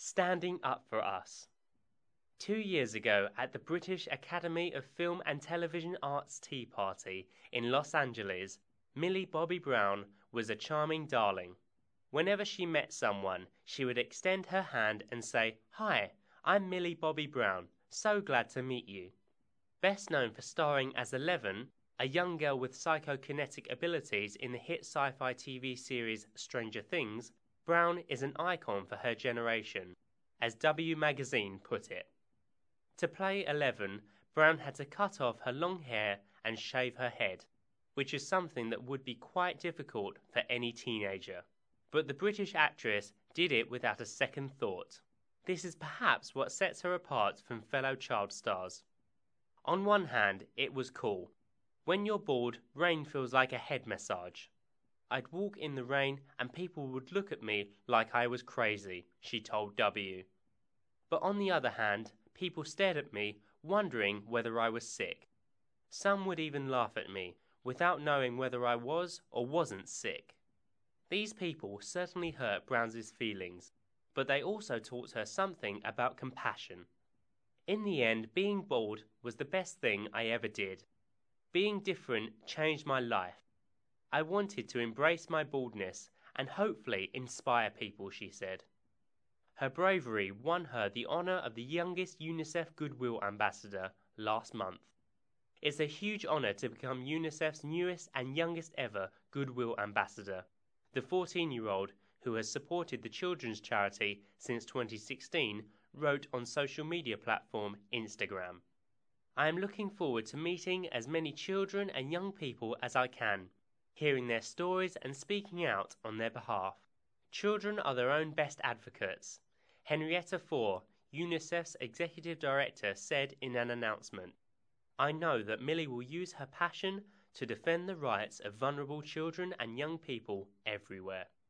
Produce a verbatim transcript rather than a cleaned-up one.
Standing up for us. Two years ago, at the British Academy of Film and Television Arts Tea Party in Los Angeles, Millie Bobby Brown was a charming darling. Whenever she met someone, she would extend her hand and say, "Hi, I'm Millie Bobby Brown. So glad to meet you." Best known for starring as Eleven, a young girl with psychokinetic abilities in the hit sci-fi T V series Stranger Things, Brown is an icon for her generation, as W Magazine put it. To play Eleven, Brown had to cut off her long hair and shave her head, which is something that would be quite difficult for any teenager. But the British actress did it without a second thought. This is perhaps what sets her apart from fellow child stars. On one hand, it was cool. When you're bored, rain feels like a head massage. I'd walk in the rain and people would look at me like I was crazy, she told W. But on the other hand, people stared at me, wondering whether I was sick. Some would even laugh at me, without knowing whether I was or wasn't sick. These people certainly hurt Brown's feelings, but they also taught her something about compassion. In the end, being bald was the best thing I ever did. Being different changed my life. I wanted to embrace my baldness and hopefully inspire people, she said. Her bravery won her the honor of the youngest UNICEF Goodwill Ambassador last month. It's a huge honor to become UNICEF's newest and youngest ever Goodwill Ambassador. The fourteen-year-old, who has supported the children's charity since twenty sixteen, wrote on social media platform Instagram. I am looking forward to meeting as many children and young people as I can, hearing their stories and speaking out on their behalf. Children are their own best advocates. Henrietta Fore, UNICEF's executive director, said in an announcement, "I know that Millie will use her passion to defend the rights of vulnerable children and young people everywhere."